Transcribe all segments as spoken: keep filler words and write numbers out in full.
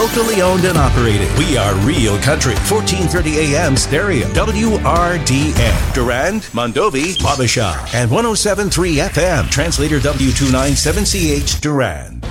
locally owned and operated. We are Real Country, fourteen thirty A M stereo, W R D N. Durand, Mondovi, Wabasha, and one oh seven point three F M. Translator W two ninety-seven C H, Durand.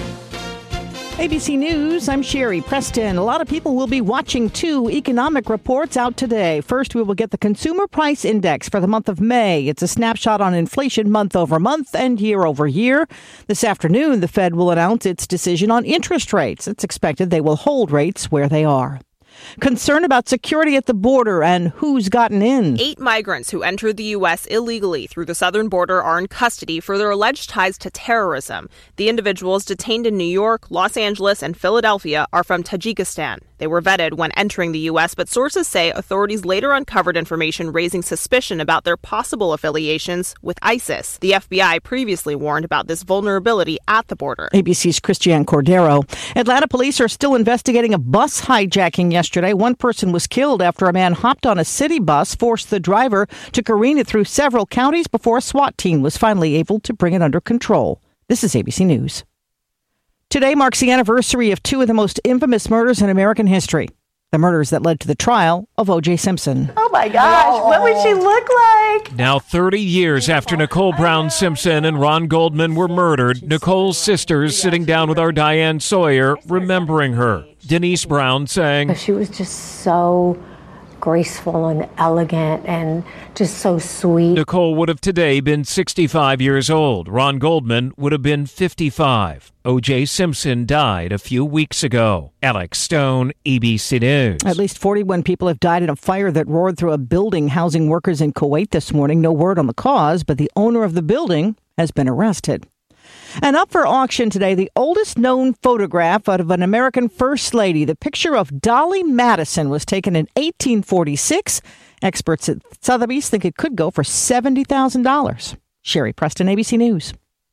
A B C News, I'm Sherry Preston. A lot of people will be watching two economic reports out today. First, we will get the Consumer Price Index for the month of May. It's a snapshot on inflation month over month and year over year. This afternoon, the Fed will announce its decision on interest rates. It's expected they will hold rates where they are. Concern about security at the border and who's gotten in. Eight migrants who entered the U S illegally through the southern border are in custody for their alleged ties to terrorism. The individuals detained in New York, Los Angeles, and Philadelphia are from Tajikistan. They were vetted when entering the U S, but sources say authorities later uncovered information raising suspicion about their possible affiliations with ISIS. The F B I previously warned about this vulnerability at the border. A B C's Christiane Cordero. Atlanta police are still investigating a bus hijacking yesterday. One person was killed after a man hopped on a city bus, forced the driver to careen it through several counties before a SWAT team was finally able to bring it under control. This is A B C News. Today marks the anniversary of two of the most infamous murders in American history. The murders that led to the trial of O J Simpson. Oh my gosh, oh. What would she look like? Now thirty years after Nicole Brown Simpson and Ron Goldman were murdered, Nicole's sisters sitting down with our Diane Sawyer, remembering her. Denise Brown saying, she was just so graceful and elegant and just so sweet. Nicole would have today been sixty-five years old. Ron Goldman would have been fifty-five. O J Simpson died a few weeks ago. Alex Stone, A B C News. At least forty-one people have died in a fire that roared through a building housing workers in Kuwait this morning. No word on the cause, but the owner of the building has been arrested. And up for auction today, the oldest known photograph of an American First Lady. The picture of Dolly Madison was taken in eighteen forty-six. Experts at Sotheby's think it could go for seventy thousand dollars. Sherry Preston, A B C News.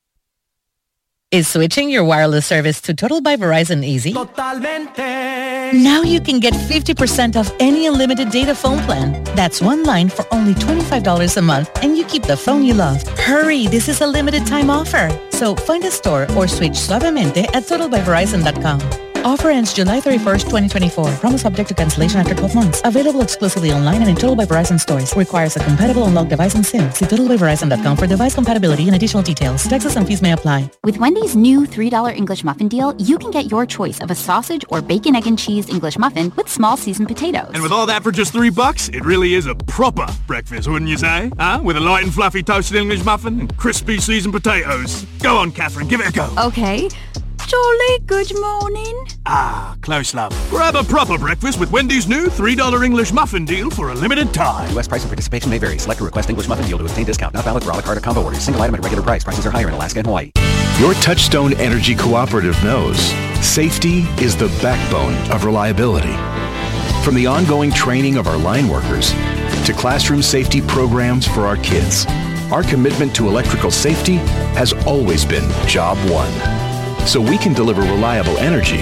Is switching your wireless service to Total by Verizon easy? Totalmente. Now you can get fifty percent off any unlimited data phone plan. That's one line for only twenty-five dollars a month, and you keep the phone you love. Hurry, this is a limited time offer. So find a store or switch suavemente at total by verizon dot com. Offer ends July thirty-first, twenty twenty-four. Promo subject to cancellation after twelve months. Available exclusively online and in Total by Verizon stores. Requires a compatible unlocked device and SIM. See total by verizon dot com for device compatibility and additional details. Taxes and fees may apply. With Wendy's new three dollar English muffin deal, you can get your choice of a sausage or bacon, egg, and cheese English muffin with small seasoned potatoes. And with all that for just three bucks, it really is a proper breakfast, wouldn't you say? Huh? With a light and fluffy toasted English muffin and crispy seasoned potatoes. Go on, Catherine, give it a go. Okay. Jolly good morning. Ah, close love. Grab a proper breakfast with Wendy's new three dollar English muffin deal for a limited time. U S price and participation may vary. Select a request English muffin deal to obtain discount. Not valid for a la carte or combo orders. Single item at regular price. Prices are higher in Alaska and Hawaii. Your Touchstone Energy Cooperative knows safety is the backbone of reliability. From the ongoing training of our line workers to classroom safety programs for our kids, our commitment to electrical safety has always been job one. So we can deliver reliable energy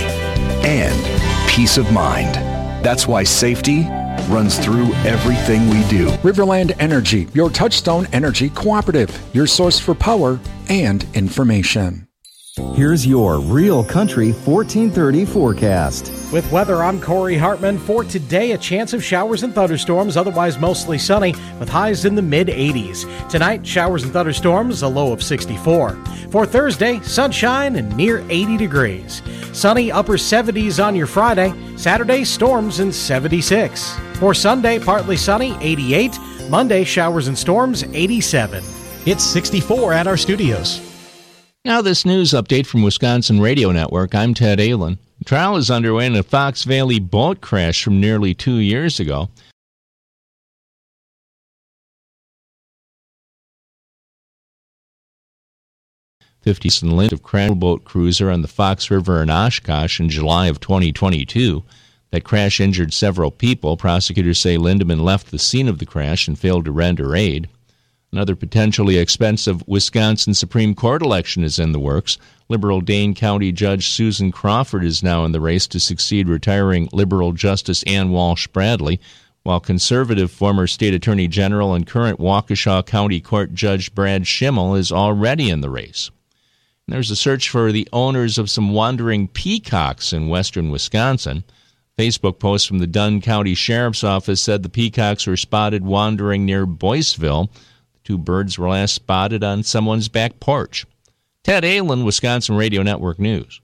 and peace of mind. That's why safety runs through everything we do. Riverland Energy, your Touchstone Energy Cooperative, your source for power and information. Here's your Real Country fourteen thirty forecast. With weather, I'm Corey Hartman. For today, a chance of showers and thunderstorms, otherwise mostly sunny, with highs in the mid eighties. Tonight, showers and thunderstorms, a low of sixty-four. For Thursday, sunshine and near eighty degrees. Sunny, upper seventies on your Friday. Saturday, storms and seventy-six. For Sunday, partly sunny, eighty-eight. Monday, showers and storms, eighty-seven. It's sixty-four at our studios. Now this news update from Wisconsin Radio Network. I'm Ted Allen. The trial is underway in a Fox Valley boat crash from nearly two years ago. fifty length of crash boat cruiser on the Fox River in Oshkosh in July of twenty twenty-two. That crash injured several people. Prosecutors say Lindemann left the scene of the crash and failed to render aid. Another potentially expensive Wisconsin Supreme Court election is in the works. Liberal Dane County Judge Susan Crawford is now in the race to succeed retiring Liberal Justice Ann Walsh Bradley, while conservative former State Attorney General and current Waukesha County Court Judge Brad Schimmel is already in the race. There's a search for the owners of some wandering peacocks in western Wisconsin. Facebook post from the Dunn County Sheriff's Office said the peacocks were spotted wandering near Boyceville. The two birds were last spotted on someone's back porch. Ted Ahlin, Wisconsin Radio Network News.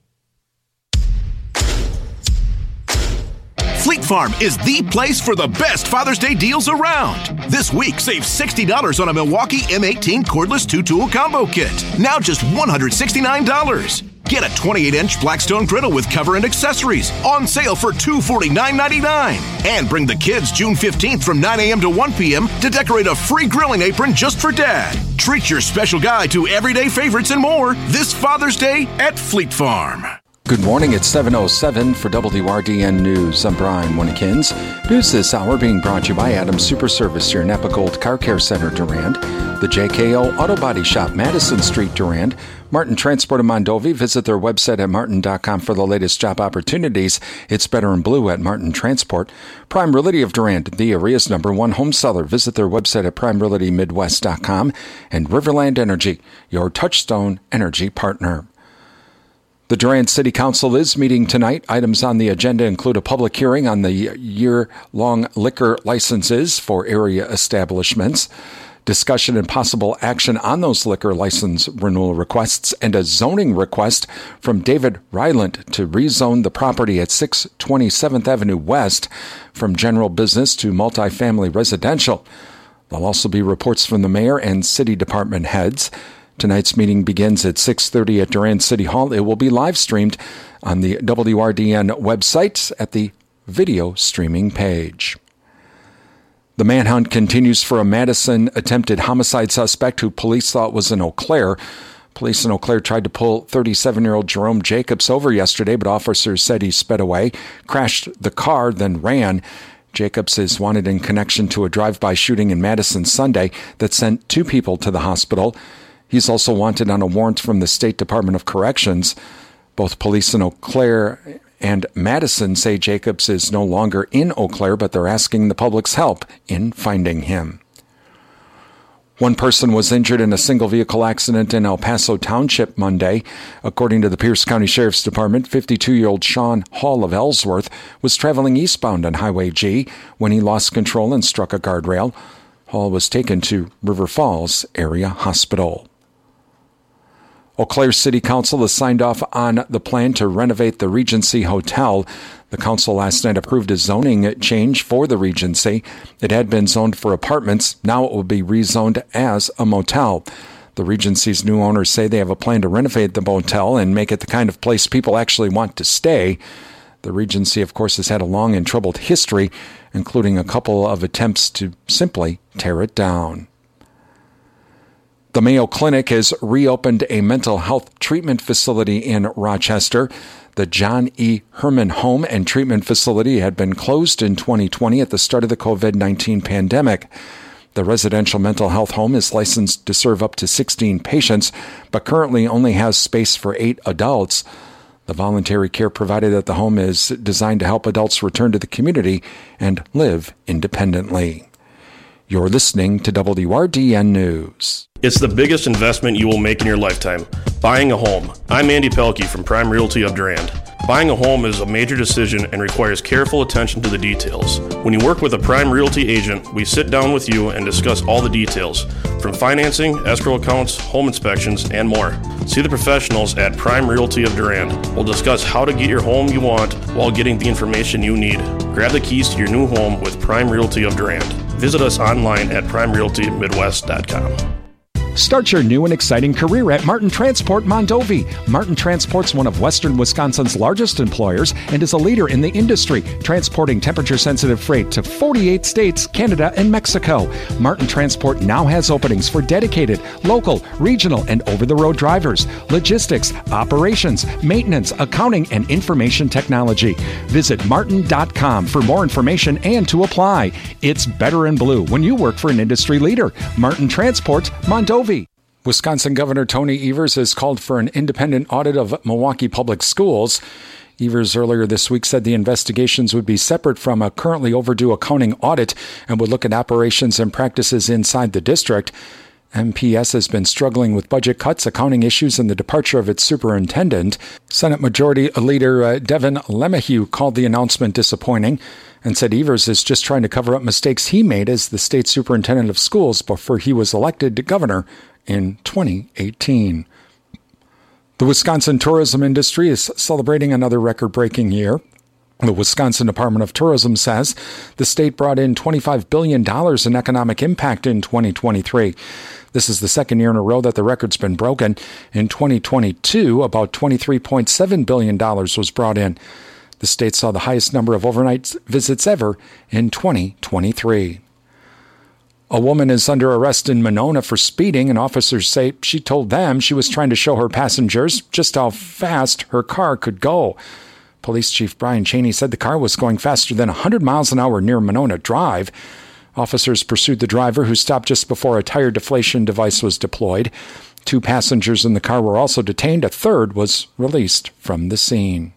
Fleet Farm is the place for the best Father's Day deals around. This week, save sixty dollars on a Milwaukee M eighteen cordless two-tool combo kit. Now just one hundred sixty-nine dollars. Get a twenty-eight inch Blackstone griddle with cover and accessories on sale for two hundred forty-nine ninety-nine. And bring the kids June fifteenth from nine a.m. to one p.m. to decorate a free grilling apron just for Dad. Treat your special guy to everyday favorites and more this Father's Day at Fleet Farm. Good morning, it's seven oh seven for W R D N News. I'm Brian Winnekins. News this hour being brought to you by Adams Super Service, your Napa Gold Car Care Center, Durand, the J K O Auto Body Shop, Madison Street, Durand, Martin Transport of Mondovi. Visit their website at martin dot com for the latest job opportunities. It's better in blue at Martin Transport. Prime Realty of Durand, the area's number one home seller. Visit their website at prime realty midwest dot com. And Riverland Energy, your Touchstone energy partner. The Durand City Council is meeting tonight. Items on the agenda include a public hearing on the year-long liquor licenses for area establishments, discussion and possible action on those liquor license renewal requests, and a zoning request from David Ryland to rezone the property at six twenty-seventh Avenue West from general business to multifamily residential. There'll also be reports from the mayor and city department heads. Tonight's meeting begins at six thirty at Durand City Hall. It will be live streamed on the W R D N website at the video streaming page. The manhunt continues for a Madison attempted homicide suspect who police thought was in Eau Claire. Police in Eau Claire tried to pull thirty-seven-year-old Jerome Jacobs over yesterday, but officers said he sped away, crashed the car, then ran. Jacobs is wanted in connection to a drive-by shooting in Madison Sunday that sent two people to the hospital. He's also wanted on a warrant from the State Department of Corrections. Both police in Eau Claire and Madison say Jacobs is no longer in Eau Claire, but they're asking the public's help in finding him. One person was injured in a single-vehicle accident in El Paso Township Monday. According to the Pierce County Sheriff's Department, fifty-two-year-old Sean Hall of Ellsworth was traveling eastbound on Highway G when he lost control and struck a guardrail. Hall was taken to River Falls Area Hospital. Eau Claire City Council has signed off on the plan to renovate the Regency Hotel. The council last night approved a zoning change for the Regency. It had been zoned for apartments. Now it will be rezoned as a motel. The Regency's new owners say they have a plan to renovate the motel and make it the kind of place people actually want to stay. The Regency, of course, has had a long and troubled history, including a couple of attempts to simply tear it down. The Mayo Clinic has reopened a mental health treatment facility in Rochester. The John E. Herman Home and Treatment Facility had been closed in twenty twenty at the start of the covid nineteen pandemic. The residential mental health home is licensed to serve up to sixteen patients, but currently only has space for eight adults. The voluntary care provided at the home is designed to help adults return to the community and live independently. You're listening to W R D N News. It's the biggest investment you will make in your lifetime, buying a home. I'm Andy Pelkey from Prime Realty of Durand. Buying a home is a major decision and requires careful attention to the details. When you work with a Prime Realty agent, we sit down with you and discuss all the details, from financing, escrow accounts, home inspections, and more. See the professionals at Prime Realty of Durand. We'll discuss how to get your home you want while getting the information you need. Grab the keys to your new home with Prime Realty of Durand. Visit us online at prime realty midwest dot com. Start your new and exciting career at Martin Transport Mondovi. Martin Transport's one of Western Wisconsin's largest employers and is a leader in the industry, transporting temperature-sensitive freight to forty-eight states, Canada, and Mexico. Martin Transport now has openings for dedicated, local, regional, and over-the-road drivers, logistics, operations, maintenance, accounting, and information technology. Visit martin dot com for more information and to apply. It's better in blue when you work for an industry leader. Martin Transport Mondovi. Wisconsin Governor Tony Evers has called for an independent audit of Milwaukee Public Schools. Evers earlier this week said the investigations would be separate from a currently overdue accounting audit and would look at operations and practices inside the district. M P S has been struggling with budget cuts, accounting issues, and the departure of its superintendent. Senate Majority Leader uh, Devin LeMahieu called the announcement disappointing and said Evers is just trying to cover up mistakes he made as the state superintendent of schools before he was elected to governor in twenty eighteen. The Wisconsin tourism industry is celebrating another record-breaking year. The Wisconsin Department of Tourism says the state brought in twenty-five billion dollars in economic impact in twenty twenty-three. This is the second year in a row that the record's been broken. In twenty twenty-two, about twenty-three point seven billion dollars was brought in. The state saw the highest number of overnight visits ever in twenty twenty-three. A woman is under arrest in Monona for speeding, and officers say she told them she was trying to show her passengers just how fast her car could go. Police Chief Brian Cheney said the car was going faster than one hundred miles an hour near Monona Drive. Officers pursued the driver, who stopped just before a tire deflation device was deployed. Two passengers in the car were also detained. A third was released from the scene.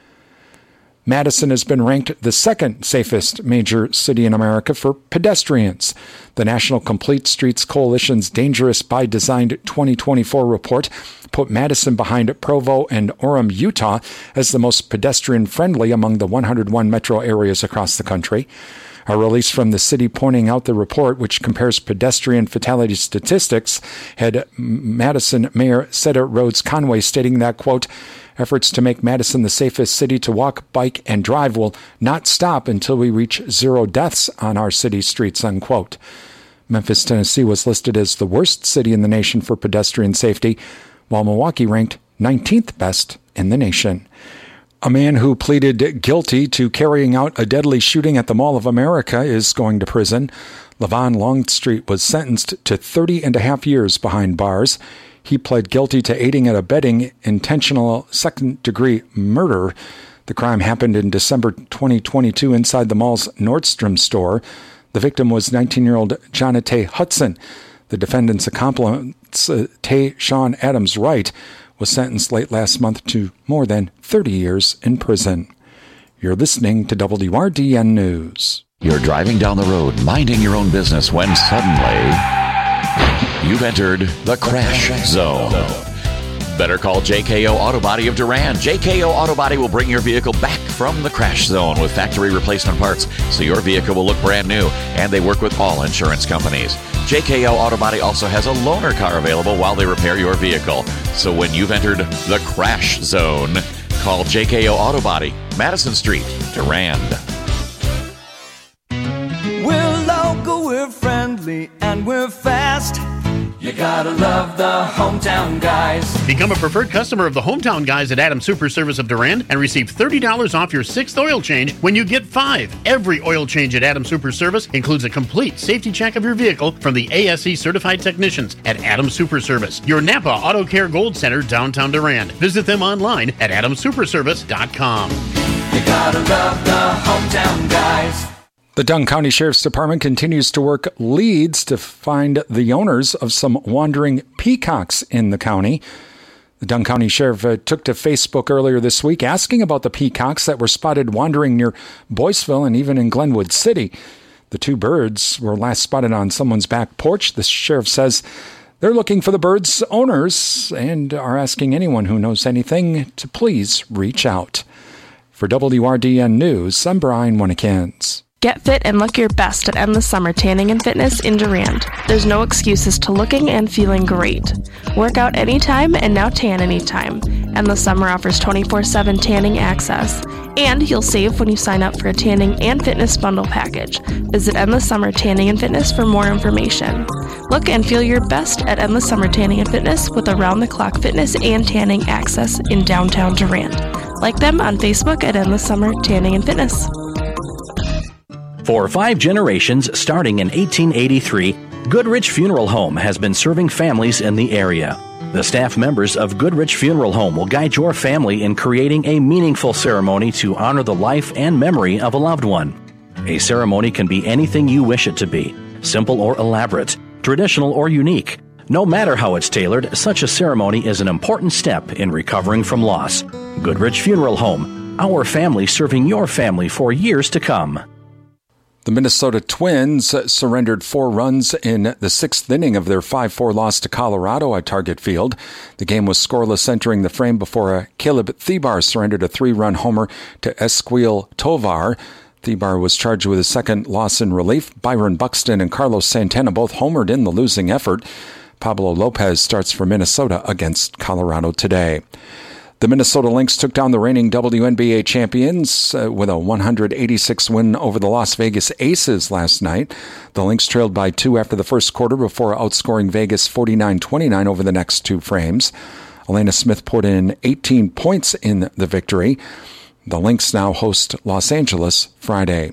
Madison has been ranked the second safest major city in America for pedestrians. The National Complete Streets Coalition's Dangerous by Design twenty twenty-four report put Madison behind Provo and Orem, Utah, as the most pedestrian-friendly among the one hundred one metro areas across the country. A release from the city pointing out the report, which compares pedestrian fatality statistics, had Madison Mayor Seta Rhodes Conway stating that, quote, efforts to make Madison the safest city to walk, bike, and drive will not stop until we reach zero deaths on our city streets, unquote. Memphis, Tennessee was listed as the worst city in the nation for pedestrian safety, while Milwaukee ranked nineteenth best in the nation. A man who pleaded guilty to carrying out a deadly shooting at the Mall of America is going to prison. Levon Longstreet was sentenced to thirty and a half years behind bars. He pled guilty to aiding and abetting intentional second-degree murder. The crime happened in December twenty twenty-two inside the mall's Nordstrom store. The victim was nineteen-year-old Jonathan Hudson. The defendant's accomplice, uh, Tay Sean Adams Wright, was sentenced late last month to more than thirty years in prison. You're listening to W R D N News. You're driving down the road, minding your own business, when suddenly you've entered the crash zone. Better call J K O Auto Body of Durand. J K O Auto Body will bring your vehicle back from the crash zone with factory replacement parts, so your vehicle will look brand new, and they work with all insurance companies. J K O Auto Body also has a loaner car available while they repair your vehicle. So when you've entered the crash zone, call J K O Auto Body, Madison Street, Durand. We're local, we're friendly, and we're fast. You gotta love the Hometown Guys. Become a preferred customer of the Hometown Guys at Adams Super Service of Durand and receive thirty dollars off your sixth oil change when you get five. Every oil change at Adams Super Service includes a complete safety check of your vehicle from the A S E certified technicians at Adams Super Service, your Napa Auto Care Gold Center, downtown Durand. Visit them online at adams super service dot com. You gotta love the Hometown Guys. The Dunn County Sheriff's Department continues to work leads to find the owners of some wandering peacocks in the county. The Dunn County Sheriff uh, took to Facebook earlier this week asking about the peacocks that were spotted wandering near Boyceville and even in Glenwood City. The two birds were last spotted on someone's back porch. The sheriff says they're looking for the birds' owners and are asking anyone who knows anything to please reach out. For W R D N News, I'm Brian Winnikins. Get fit and look your best at Endless Summer Tanning and Fitness in Durand. There's no excuses to looking and feeling great. Work out anytime and now tan anytime. Endless Summer offers twenty-four seven tanning access. And you'll save when you sign up for a tanning and fitness bundle package. Visit Endless Summer Tanning and Fitness for more information. Look and feel your best at Endless Summer Tanning and Fitness with around-the-clock fitness and tanning access in downtown Durand. Like them on Facebook at Endless Summer Tanning and Fitness. For five generations, starting in eighteen eighty-three, Goodrich Funeral Home has been serving families in the area. The staff members of Goodrich Funeral Home will guide your family in creating a meaningful ceremony to honor the life and memory of a loved one. A ceremony can be anything you wish it to be, simple or elaborate, traditional or unique. No matter how it's tailored, such a ceremony is an important step in recovering from loss. Goodrich Funeral Home, our family serving your family for years to come. The Minnesota Twins surrendered four runs in the sixth inning of their five four loss to Colorado at Target Field. The game was scoreless entering the frame before Caleb Thibar surrendered a three-run homer to Esquiel Tovar. Thibar was charged with his second loss in relief. Byron Buxton and Carlos Santana both homered in the losing effort. Pablo Lopez starts for Minnesota against Colorado today. The Minnesota Lynx took down the reigning W N B A champions uh, with a one eighty-six win over the Las Vegas Aces last night. The Lynx trailed by two after the first quarter before outscoring Vegas forty-nine twenty-nine over the next two frames. Elena Smith poured in eighteen points in the victory. The Lynx now host Los Angeles Friday.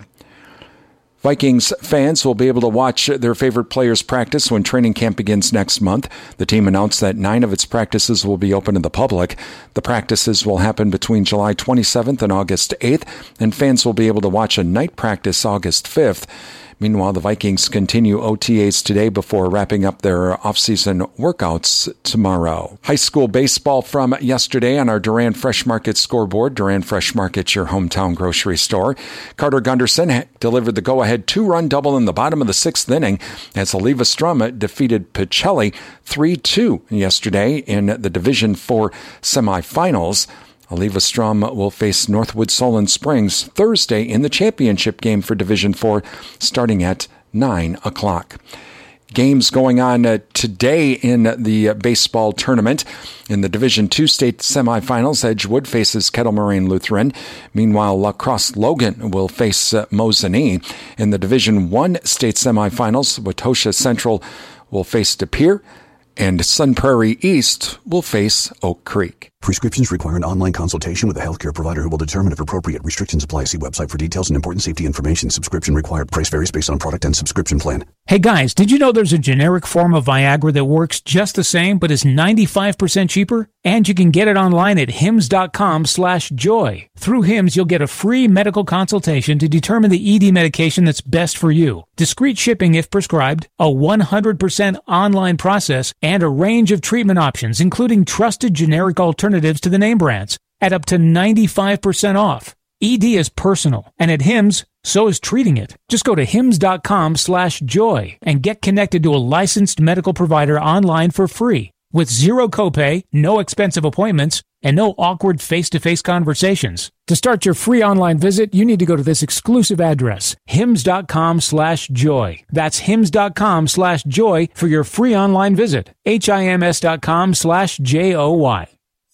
Vikings fans will be able to watch their favorite players practice when training camp begins next month. The team announced that nine of its practices will be open to the public. The practices will happen between July twenty-seventh and August eighth, and fans will be able to watch a night practice August fifth. Meanwhile, the Vikings continue O T As today before wrapping up their off-season workouts tomorrow. High school baseball from yesterday on our Durand Fresh Market scoreboard. Durand Fresh Market, your hometown grocery store. Carter Gunderson delivered the go-ahead two-run double in the bottom of the sixth inning as Oliva Strum defeated Pacelli three two yesterday in the Division four semifinals. Oliva Strum will face Northwood Solon Springs Thursday in the championship game for Division four, starting at nine o'clock. Games going on uh, today in the uh, baseball tournament. In the Division two state semifinals, Edgewood faces Kettle Moraine Lutheran. Meanwhile, La Crosse Logan will face uh, Mosinee. In the Division one state semifinals, Watosha Central will face De Pere, and Sun Prairie East will face Oak Creek. Prescriptions require an online consultation with a healthcare provider who will determine if appropriate. Restrictions apply. See website for details and important safety information. Subscription required. Price varies based on product and subscription plan. Hey guys, did you know there's a generic form of Viagra that works just the same but is ninety-five percent cheaper? And you can get it online at hims.com slash joy. Through Hims, you'll get a free medical consultation to determine the E D medication that's best for you. Discreet shipping if prescribed, a one hundred percent online process, and a range of treatment options, including trusted generic alternatives to the name brands, at up to ninety-five percent off. E D is personal, and at Hims, so is treating it. Just go to hims.com slash joy and get connected to a licensed medical provider online for free, with zero copay, no expensive appointments, and no awkward face-to-face conversations. To start your free online visit, you need to go to this exclusive address, hims.com slash joy. That's hims.com slash joy for your free online visit. H-I-M-S.com slash J-O-Y.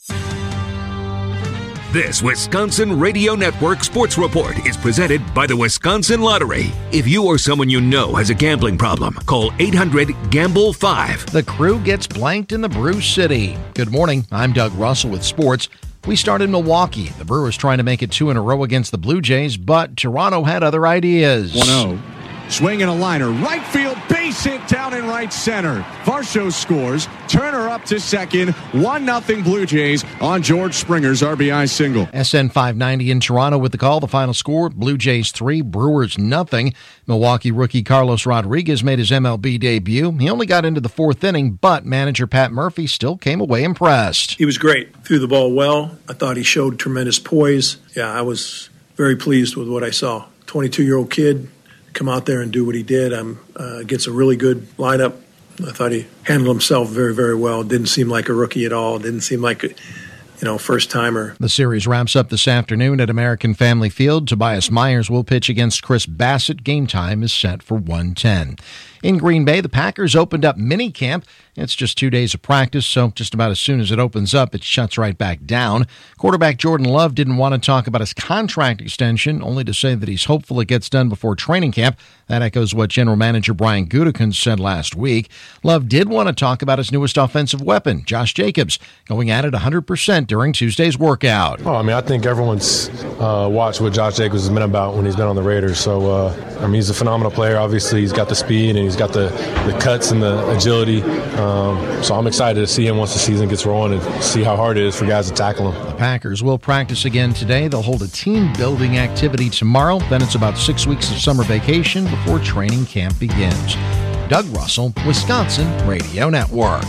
This Wisconsin Radio Network Sports Report is presented by the Wisconsin Lottery. If you or someone you know has a gambling problem, call eight hundred gamble five. The Crew gets blanked in the Brew City. Good morning. I'm Doug Russell with sports. We start in Milwaukee. The Brewers trying to make it two in a row against the Blue Jays, but Toronto had other ideas. one oh. Swing and a liner. Right field, base hit down in right center. Varsho scores. Turner up to second. one nothing Blue Jays on George Springer's R B I single. S N five ninety in Toronto with the call. The final score, Blue Jays three, Brewers nothing. Milwaukee rookie Carlos Rodriguez made his M L B debut. He only got into the fourth inning, but manager Pat Murphy still came away impressed. He was great. Threw the ball well. I thought he showed tremendous poise. Yeah, I was very pleased with what I saw. twenty-two-year-old kid. Come out there and do what he did. Um, uh, gets a really good lineup. I thought he handled himself very, very well. Didn't seem like a rookie at all. Didn't seem like a, you know, first-timer. The series wraps up this afternoon at American Family Field. Tobias Myers will pitch against Chris Bassett. Game time is set for one ten. In Green Bay, the Packers opened up minicamp. It's just two days of practice, so just about as soon as it opens up, it shuts right back down. Quarterback Jordan Love didn't want to talk about his contract extension, only to say that he's hopeful it gets done before training camp. That echoes what General Manager Brian Gutekunst said last week. Love did want to talk about his newest offensive weapon, Josh Jacobs, going at it one hundred percent during Tuesday's workout. Oh, I mean, I think everyone's uh, watched what Josh Jacobs has been about when he's been on the Raiders. So, uh, I mean, he's a phenomenal player. Obviously, he's got the speed and he's got the, the cuts and the agility. Um, so I'm excited to see him once the season gets rolling and see how hard it is for guys to tackle him. The Packers will practice again today. They'll hold a team-building activity tomorrow. Then it's about six weeks of summer vacation before training camp begins. Doug Russell, Wisconsin Radio Network.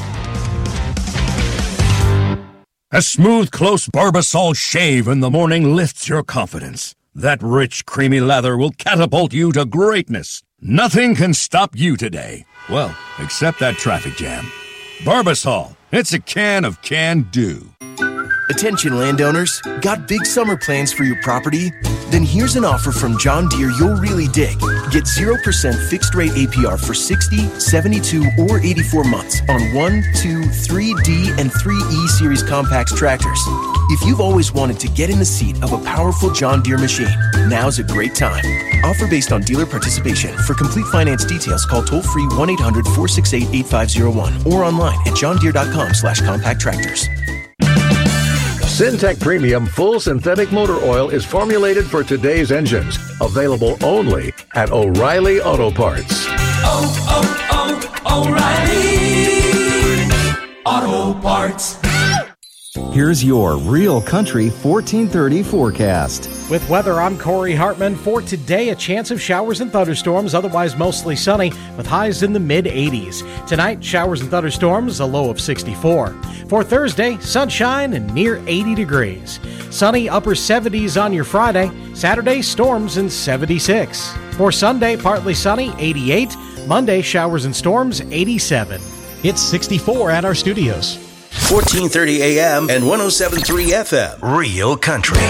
A smooth, close Barbasol shave in the morning lifts your confidence. That rich, creamy lather will catapult you to greatness. Nothing can stop you today. Well, except that traffic jam. Barbasol. It's a can of can-do. Attention landowners, got big summer plans for your property? Then here's an offer from John Deere you'll really dig. Get zero percent fixed rate A P R for sixty, seventy-two, or eighty-four months on one, two, three D, and three E Series Compacts tractors. If you've always wanted to get in the seat of a powerful John Deere machine, now's a great time. Offer based on dealer participation. For complete finance details, call toll-free one eight hundred, four six eight, eight five zero one or online at johndeere.com slash compact tractors. Syntec Premium Full Synthetic Motor Oil is formulated for today's engines. Available only at O'Reilly Auto Parts. Oh, oh, oh, O'Reilly Auto Parts. Here's your Real Country fourteen thirty forecast. With weather, I'm Corey Hartman. For today, a chance of showers and thunderstorms, otherwise mostly sunny, with highs in the mid eighties. Tonight, showers and thunderstorms, a low of sixty-four. For Thursday, sunshine and near eighty degrees. Sunny, upper seventies on your Friday. Saturday, storms and seventy-six. For Sunday, partly sunny, eighty-eight. Monday, showers and storms, eighty-seven. It's sixty-four at our studios. fourteen thirty A M and one oh seven point three F M. Real Country.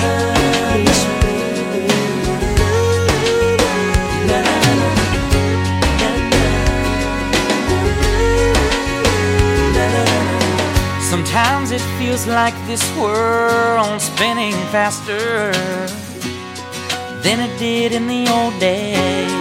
Sometimes it feels like this world's spinning faster than it did in the old days.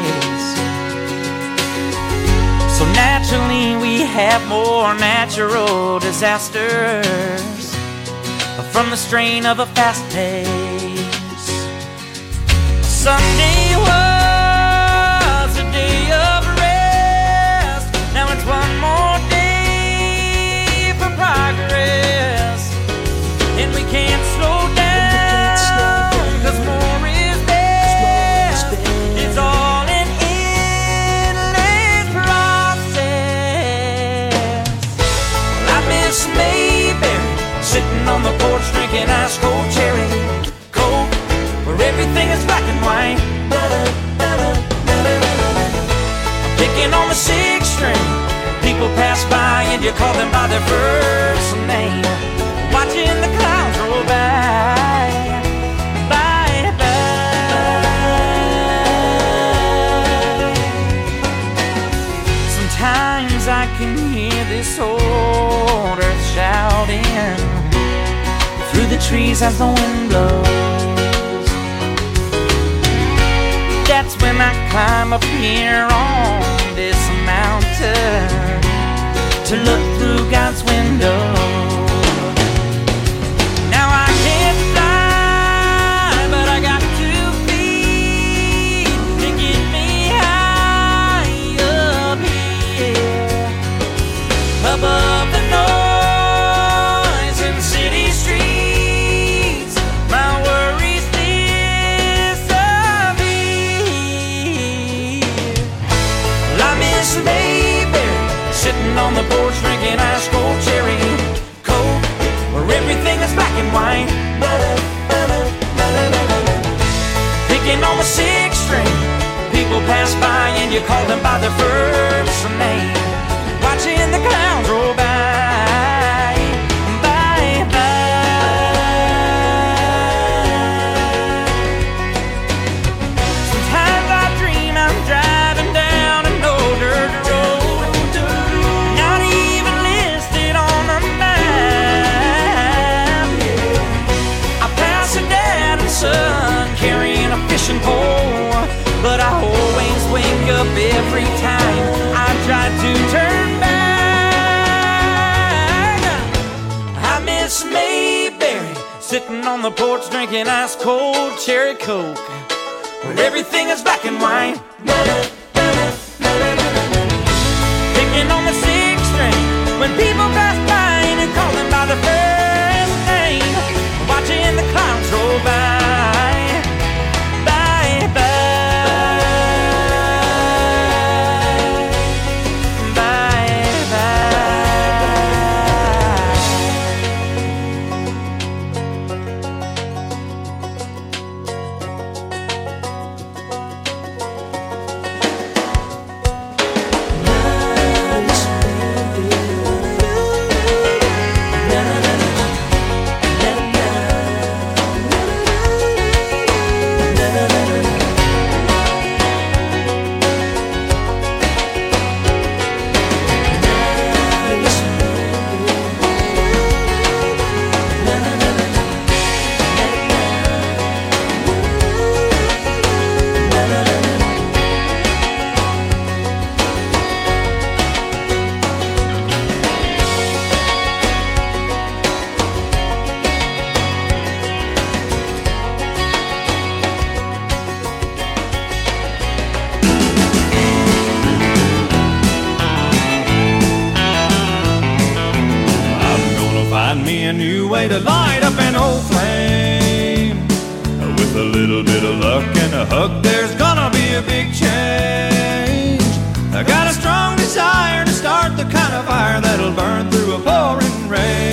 So naturally we have more natural disasters from the strain of a fast pace. Sunday was a day of rest. Now it's one more day for progress. And we can't slow down, cause more is best. It's all in endless process. Well, I miss Mayberry, sitting on the porch drinking ice cold cherry coke, where everything is black and white. Picking on the sixth string, people pass by and you call them by their first name. Watching the clouds roll by, by, by. Sometimes I can hear this old earth shouting through the trees as the wind blows. That's when I climb up here on this mountain to look through God's window. Now I can't fly, but I got two feet to get me high up here, above the noise in city streets. My worries disappear. Well, I miss Mayberry, sitting on the porch drinking ice cold cherry coke, where everything is black and white. Picking on the sixth string, people pass by and you call them by their first name. Watching the clouds roll by, by, by. Sometimes I dream I'm driving down an old dirt road, not even listed on the map. I pass a dad and son carrying a fishing pole, but I always wake up every time I try to turn back. I miss Mayberry, sitting on the porch drinking ice cold cherry coke, where everything is black and white. Picking on the sixth string, when people pass by and you call them by the first name. Watching the clouds roll by, by, by. find me a new way to light up an old flame. With a little bit of luck and a hug, there's gonna be a big change. I got a strong desire to start the kind of fire that'll burn through a pouring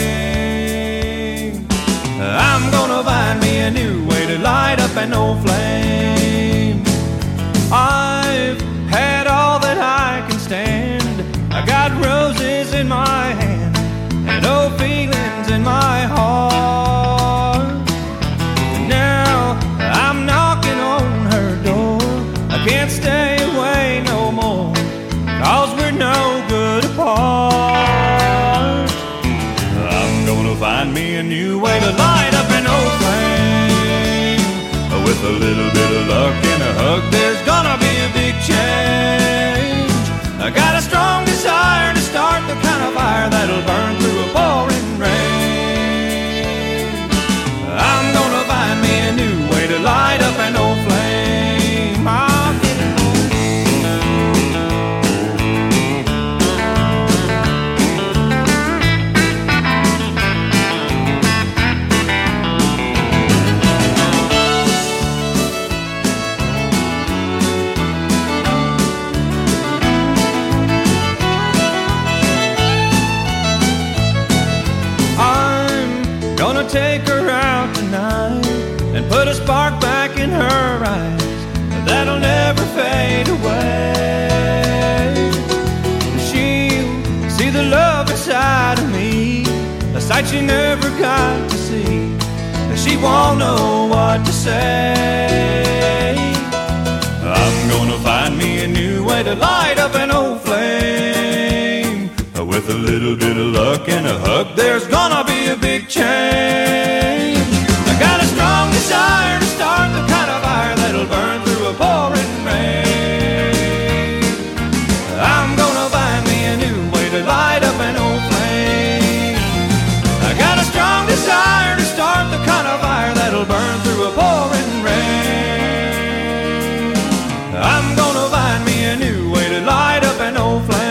rain. I'm gonna find me a new way to light up an old flame. I've had all that I can stand. I got roses in my hand and old feelings in my heart. Now I'm knocking on her door. I can't stay away no more, 'cause we're no good apart. I'm gonna find me a new way to light up an old flame. With a little bit of luck and a hug, there's gonna be a big change. I got a strong desire to start the kind of fire that'll burn through a pouring rain. I'm gonna find me a new way to light up an old flame. I'll get it. Take her out tonight and put a spark back in her eyes that'll never fade away. She'll see the love inside of me, a sight she never got to see. She won't know what to say. I'm gonna find me a new way to light up an old flame. With a little bit of luck and a hug, there's gonna be a big change. I got a strong desire to start the kind of fire that'll burn through a pouring rain. I'm gonna find me a new way to light up an old flame. I got a strong desire to start the kind of fire that'll burn through a pouring rain. I'm gonna find me a new way to light up an old flame.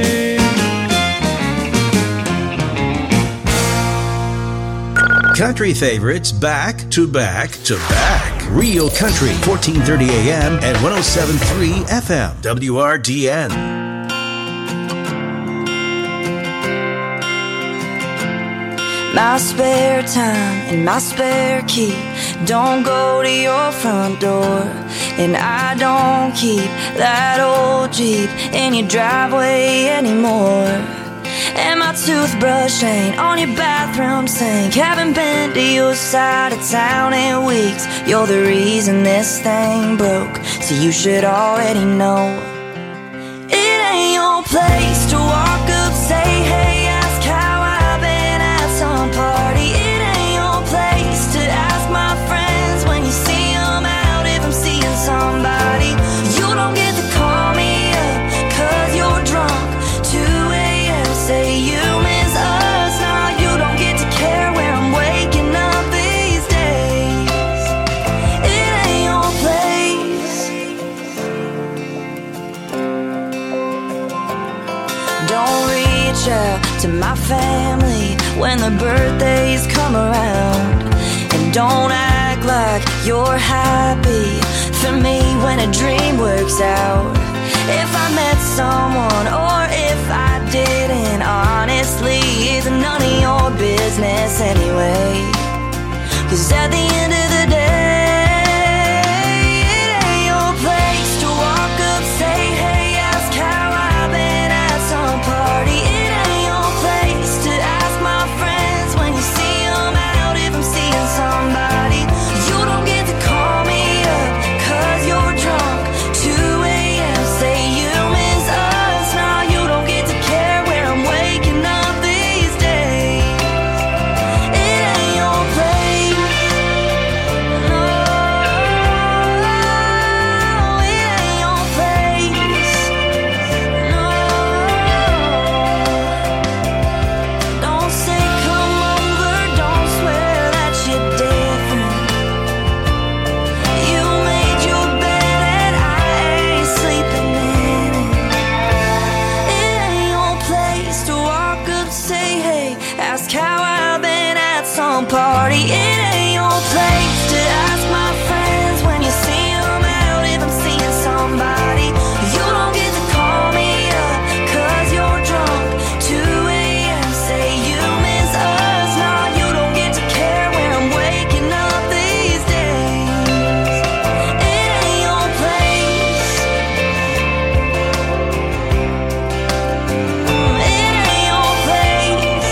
Country favorites back to back to back. Real Country, fourteen thirty A M and one oh seven point three F M, W R D N. My spare time and my spare key don't go to your front door, and I don't keep that old Jeep in your driveway anymore. And my toothbrush ain't on your bathroom sink. Haven't been to your side of town in weeks. You're the reason this thing broke, so you should already know. It ain't your place to walk up, say hey, ask how I've been at some party. It ain't your place to ask my friends when you see them out if I'm seeing somebody. You don't get to call me up 'cause you're drunk. two A M say you miss us. Now you don't get to care where I'm waking up these days. It ain't your place. Don't reach out to my family when the birthdays come around, and don't act like you're happy for me when a dream works out. If I met someone or if I didn't, honestly, it's none of your business anyway. 'Cause at the end of the day, it ain't your place to walk up, say hey, ask how I've been at some party. It ain't your place to ask my friends when you see them out if I'm seeing somebody. You don't get to call me up 'cause you're drunk. two A M say you miss us. Now you don't get to care where I'm waking up these days. It ain't your place. some party. It ain't your place to ask my friends when you see them out if I'm seeing somebody. You don't get to call me up cause you're drunk. two a.m. say you miss us. Nah, you don't get to care when I'm waking up these days. It ain't your place. It ain't your place.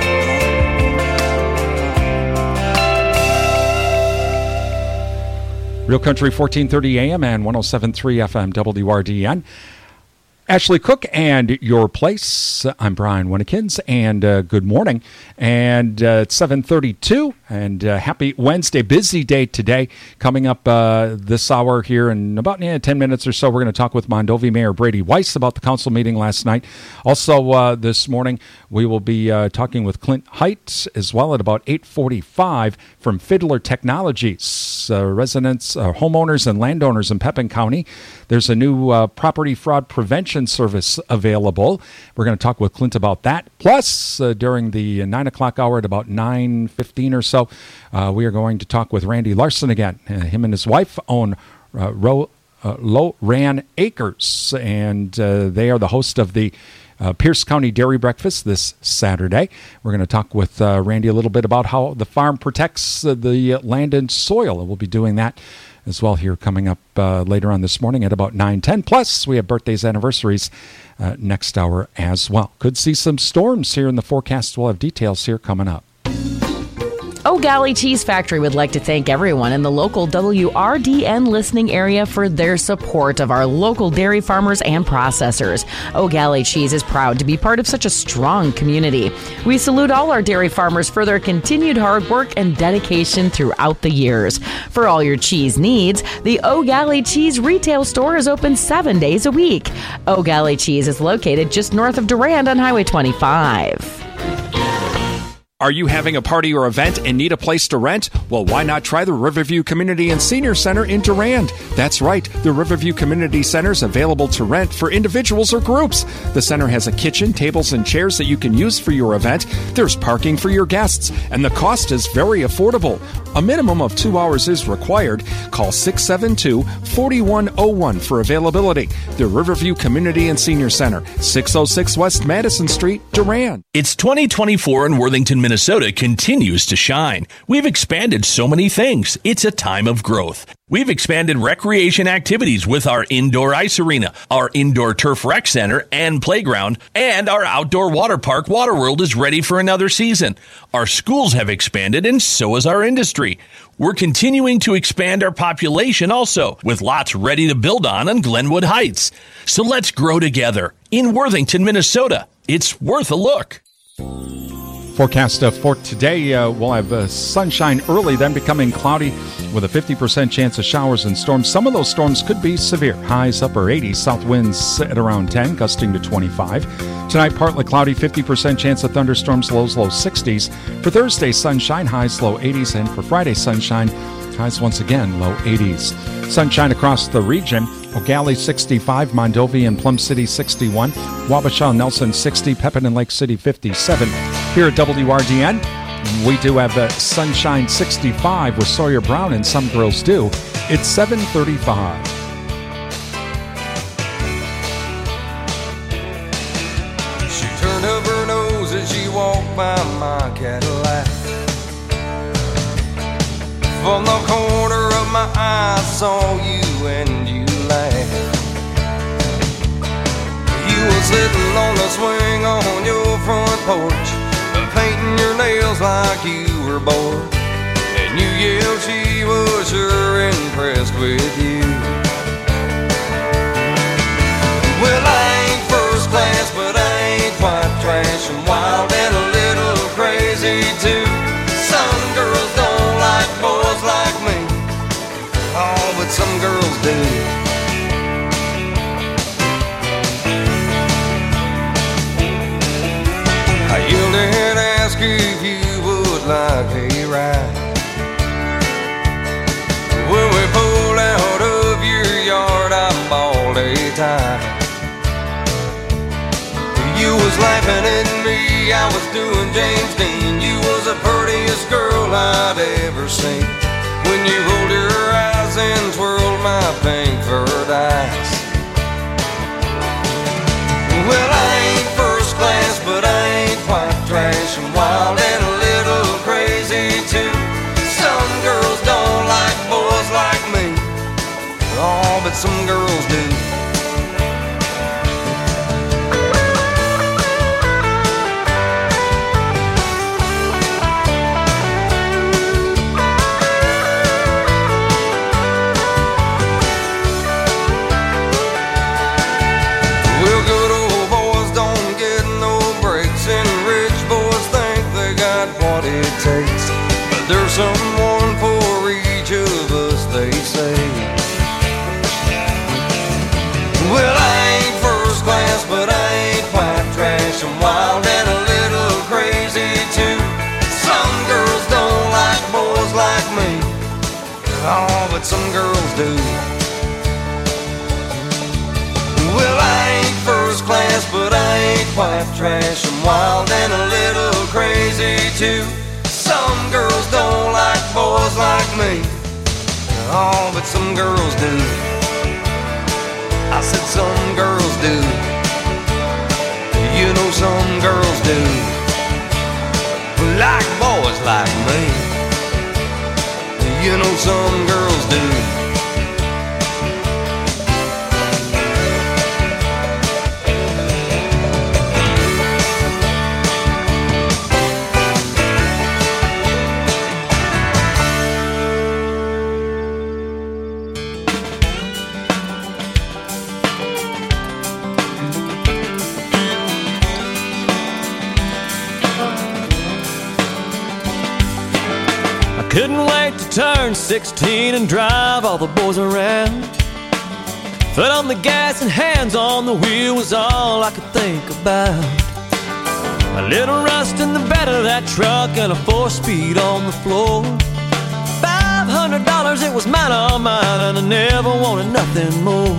Real Country fourteen thirty A M and one oh seven point three F M W R D N. Ashley Cook and Your Place. I'm Brian Winnekins, and uh, good morning. And uh, it's seven thirty-two, and uh, happy Wednesday. Busy day today. Coming up uh, this hour here in about eh, ten minutes or so, we're going to talk with Mondovi Mayor Brady Weiss about the council meeting last night. Also, uh, this morning, we will be uh, talking with Clint Height as well at about eight forty-five from Fiddler Technologies. Uh, residents, uh, homeowners, and landowners in Pepin County. There's a new uh, property fraud prevention service available. We're going to talk with Clint about that. Plus, uh, during the nine o'clock hour at about nine fifteen or so, uh, we are going to talk with Randy Larson again. Uh, him and his wife own uh, Ro- uh, Low Ran Acres, and uh, they are the host of the Uh, Pierce County Dairy Breakfast this Saturday. We're going to talk with uh, Randy a little bit about how the farm protects uh, the land and soil, and we'll be doing that as well here coming up uh, later on this morning at about nine ten. Plus, we have birthdays, anniversaries uh, next hour as well. Could see some storms here in the forecast. We'll have details here coming up. O'Galley Cheese Factory would like to thank everyone in the local W R D N listening area for their support of our local dairy farmers and processors. O'Galley Cheese is proud to be part of such a strong community. We salute all our dairy farmers for their continued hard work and dedication throughout the years. For all your cheese needs, the O'Galley Cheese retail store is open seven days a week. O'Galley Cheese is located just north of Durand on Highway twenty-five. Are you having a party or event and need a place to rent? Well, why not try the Riverview Community and Senior Center in Durand? That's right, the Riverview Community Center is available to rent for individuals or groups. The center has a kitchen, tables, and chairs that you can use for your event. There's parking for your guests, and the cost is very affordable. A minimum of two hours is required. Call six seven two, four one zero one for availability. The Riverview Community and Senior Center, six oh six West Madison Street, Durand. It's twenty twenty-four in Worthington, Minnesota continues to shine. We've expanded so many things. It's a time of growth. We've expanded recreation activities with our indoor ice arena, our indoor turf rec center and playground, and our outdoor water park, Waterworld, is ready for another season. Our schools have expanded, and so has our industry. We're continuing to expand our population also, with lots ready to build on in Glenwood Heights. So let's grow together in Worthington, Minnesota. It's worth a look. Forecast uh, for today, uh, we'll have uh, sunshine early, then becoming cloudy with a fifty percent chance of showers and storms. Some of those storms could be severe. Highs upper eighties, south winds at around ten, gusting to twenty-five. Tonight, partly cloudy, fifty percent chance of thunderstorms, lows low sixties. For Thursday, sunshine, highs low eighties. And for Friday, sunshine, highs once again low eighties. Sunshine across the region. O'Galley sixty-five, Mondovi and Plum City sixty-one, Wabasha, Nelson sixty, Pepin and Lake City fifty-seven. Here at W R D N, we do have the Sunshine sixty-five with Sawyer Brown and Some Girls Do. It's seven thirty-five. She turned up her nose as she walked by my Cadillac. From the corner of my eye, I saw you and you laughed. You were sitting on the swing on your front porch, painting your nails like you were bored. And you yelled she was sure impressed with you. Well, I ain't first class, but I ain't quite trash. I'm wild and a little crazy too. Some girls don't like boys like me, oh, but some girls do. I yelled and asked if you would like a ride. When we pulled out of your yard, I bawled a tie. You was laughing at me, I was doing James Dean. You was the prettiest girl girl I'd ever seen. When you rolled your eyes and twirled my pink furred eyes. Well, I ain't first class, but I ain't white trash. I'm wild and a little crazy too. Some girls don't like boys like me. Oh, but some girls do. Well, good old boys don't get no breaks, and rich boys think they got what it takes. But there's someone for each of us, they say. Well, I ain't first class, but I ain't white trash. I'm wild and a little crazy too. Some girls don't like boys like me. Oh, but some girls do. Well, I ain't first class, but I ain't white trash. I'm wild and a little crazy too. Some girls don't like boys like me. Oh, but some girls do. I said some girls do. You know some girls do. Like boys like me. You know some girls do. Couldn't wait to turn sixteen and drive all the boys around. Foot on the gas and hands on the wheel was all I could think about. A little rust in the bed of that truck and a four-speed on the floor. Five hundred dollars, it was mine, all mine, and I never wanted nothing more.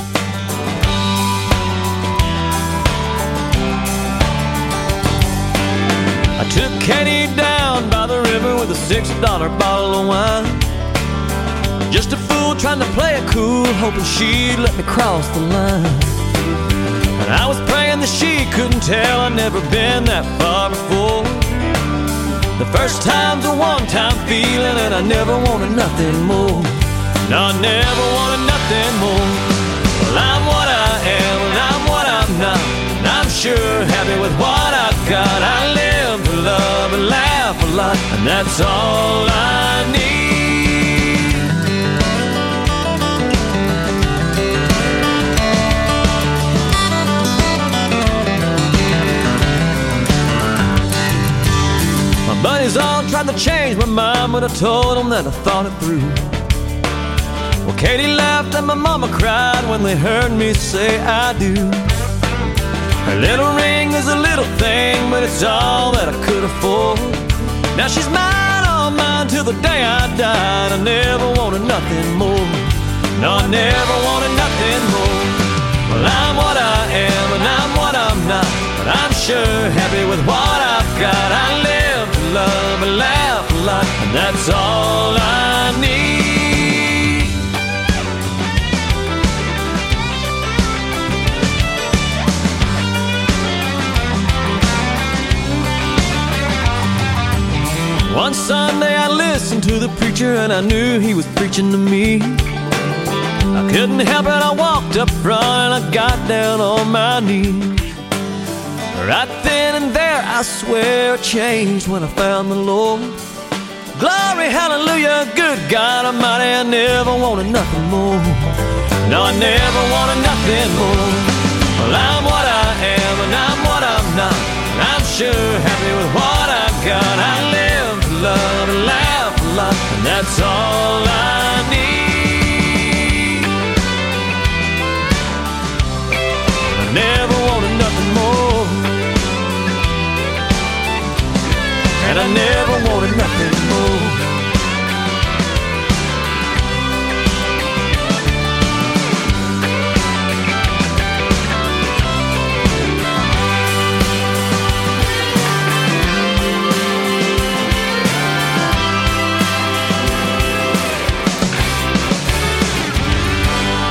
I took Katie down by the river with a six dollar bottle of wine. Just a fool trying to play it cool, hoping she'd let me cross the line. And I was praying that she couldn't tell I'd never been that far before. The first time's a one-time feeling, and I never wanted nothing more. No, I never wanted nothing more. Well, I'm what I am, and I'm what I'm not, and I'm sure happy with what I've got. I live to love and laugh a lot, and that's all I need. My buddies all tried to change my mind, but I told them that I thought it through. Well, Katie laughed and my mama cried when they heard me say I do. Her little ring is a little thing, but it's all that I could afford. Now she's mine, all mine, till the day I died. I never wanted nothing more. No, I never wanted nothing more. Well, I'm what I am, and I'm what I'm not, but I'm sure happy with what I've got. I live to love and laugh a lot, and that's all I need. One Sunday I listened to the preacher, and I knew he was preaching to me. I couldn't help it, I walked up front and I got down on my knees. Right then and there, I swear it changed when I found the Lord. Glory, hallelujah, good God Almighty, I never wanted nothing more. No, I never wanted nothing more. Well, I'm what I am, and I'm what I'm not, and I'm sure happy with what I've got. I live to love and laugh a lot, and that's all I need. I never wanted nothing more, and I never wanted nothing more.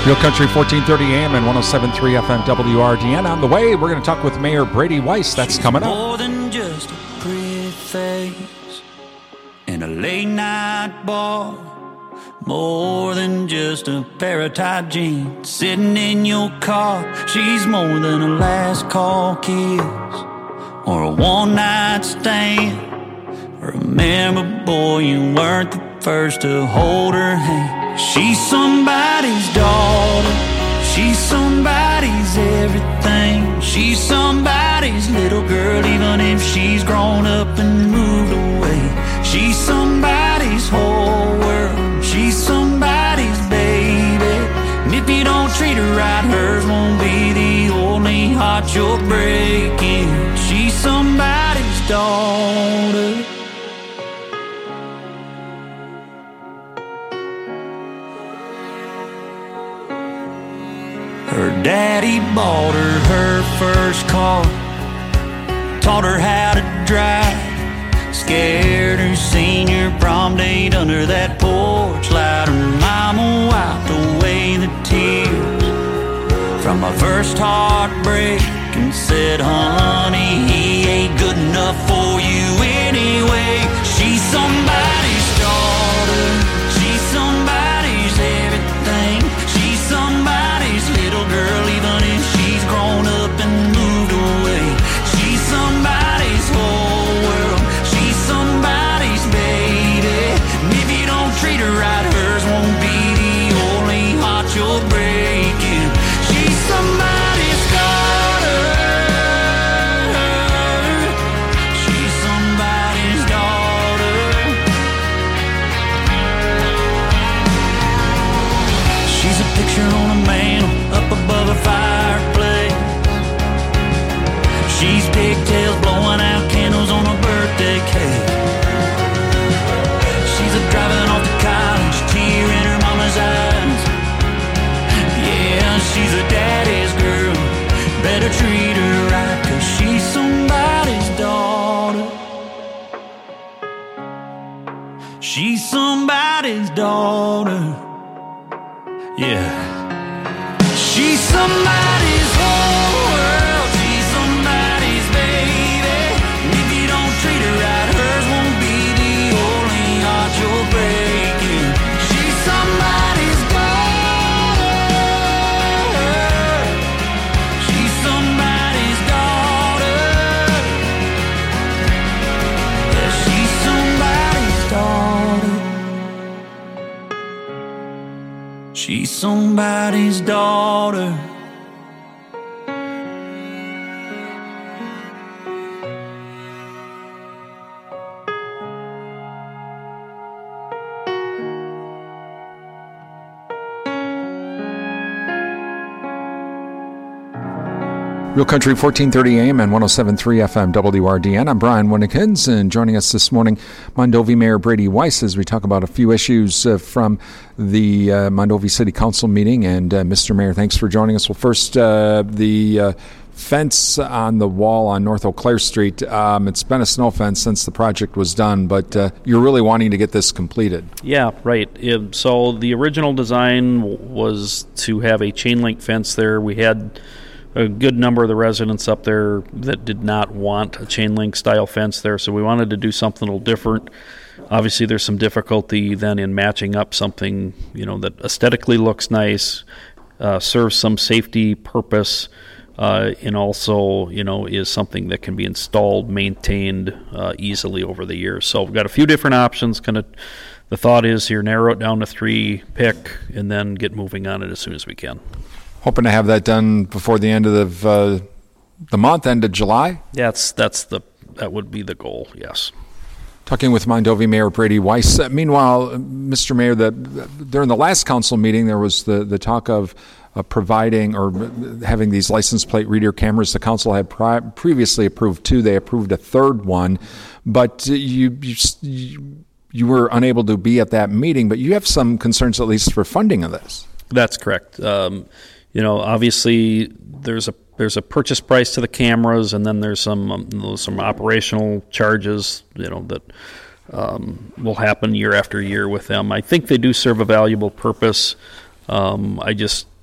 Real Country, fourteen thirty A M and one oh seven point three F M W R D N. On the way, we're going to talk with Mayor Brady Weiss. That's coming up. More than just a pretty face in a late night bar. More than just a pair of tight jeans sitting in your car. She's more than a last call kiss or a one night stand. Remember, boy, you weren't the first to hold her hand. She's somebody's daughter. She's somebody's everything. She's somebody's little girl, even if she's grown up and moved away. She's somebody's whole world. She's somebody's baby. And if you don't treat her right, hers won't be the only heart you're breaking. She's somebody's daughter. Her daddy bought her her first car, taught her how to drive, scared her senior prom date under that porch light. Her mama wiped away the tears from my first heartbreak and said, honey, he ain't good enough for you anyway. She's somebody's daughter. She's somebody's everything. She's somebody's little girl, even if she's grown up and moved away. She's somebody's whole world. She's somebody's baby. And if you don't treat her right, hers won't be the only heart you're breaking. She's somebody's daughter. She's somebody's daughter. She's a picture on a mantle up above a fireplace. She's pigtails blowing out candles on a birthday cake. She's a driving off to college, tear in her mama's eyes. Yeah, she's a daddy's girl. Better treat her right, 'cause she's somebody's daughter. She's somebody's daughter. Yeah. She's somebody's whole world. She's somebody's baby. And if you don't treat her right, hers won't be the only heart you're breaking. She's somebody's daughter. She's somebody's daughter. Yeah, she's somebody's daughter. She's somebody's daughter. Real Country, fourteen thirty A M and one oh seven point three F M W R D N. I'm Brian Winnikins, and joining us this morning, Mondovi Mayor Brady Weiss, as we talk about a few issues uh, from the uh, Mondovi City Council meeting. And uh, Mister Mayor, thanks for joining us. Well, first, uh, the uh, fence on the wall on North Eau Claire Street. Um, it's been a snow fence since the project was done, but uh, you're really wanting to get this completed. Yeah, right. Um, so the original design w- was to have a chain link fence there. We had a good number of the residents up there that did not want a chain link style fence there, so we wanted to do something a little different. Obviously, there's some difficulty then in matching up something, you know, that aesthetically looks nice, uh, serves some safety purpose, uh, and also, you know, is something that can be installed, maintained uh, easily over the years. So we've got a few different options. Kind of, the thought is here, narrow it down to three, pick, and then get moving on it as soon as we can. Hoping to have that done before the end of the, uh, the month, end of July? Yeah, that's, that's the, that would be the goal, yes. Talking with Mondovi Mayor Brady Weiss. Uh, meanwhile, Mister Mayor, the, during the last council meeting, there was the, the talk of uh, providing or having these license plate reader cameras. The council had pri- previously approved two. They approved a third one. But you, you, you were unable to be at that meeting, but you have some concerns, at least, for funding of this. That's correct. Um, You know, obviously there's a there's a purchase price to the cameras, and then there's some um, some operational charges, you know, that um, will happen year after year with them. I think they do serve a valuable purpose. Um, I just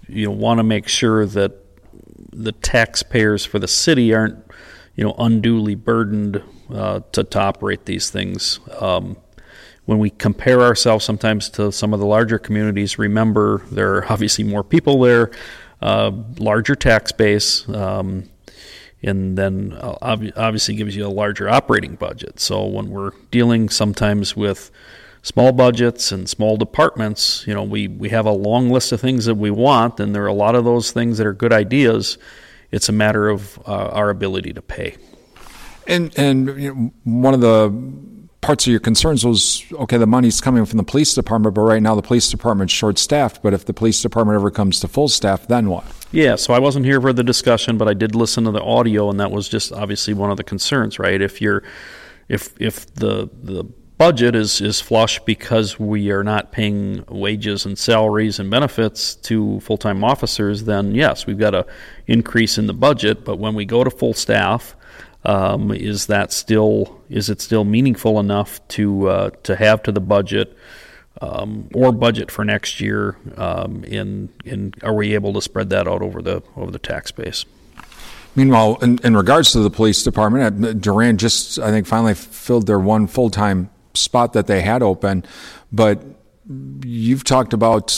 you know, want to make sure that the taxpayers for the city aren't, you know, unduly burdened uh, to, to operate these things. Um, when we compare ourselves sometimes to some of the larger communities, remember there are obviously more people there, uh, larger tax base, um, and then uh, ob- obviously gives you a larger operating budget. So when we're dealing sometimes with small budgets and small departments, you know, we, we have a long list of things that we want, and there are a lot of those things that are good ideas. It's a matter of uh, our ability to pay. And and you know, one of the parts of your concerns was, okay, the money's coming from the police department, but right now the police department's short-staffed. But if the police department ever comes to full staff, then what? Yeah, so I wasn't here for the discussion, but I did listen to the audio, and that was just obviously one of the concerns, right? If you're, if if the the budget is is flush because we are not paying wages and salaries and benefits to full-time officers, then yes, we've got an increase in the budget. But when we go to full staff, um, is that still is it still meaningful enough to uh, to have to the budget um, or budget for next year? Um, in in are we able to spread that out over the over the tax base? Meanwhile, in, in regards to the police department, Durand just I think finally filled their one full-time spot that they had open, but you've talked about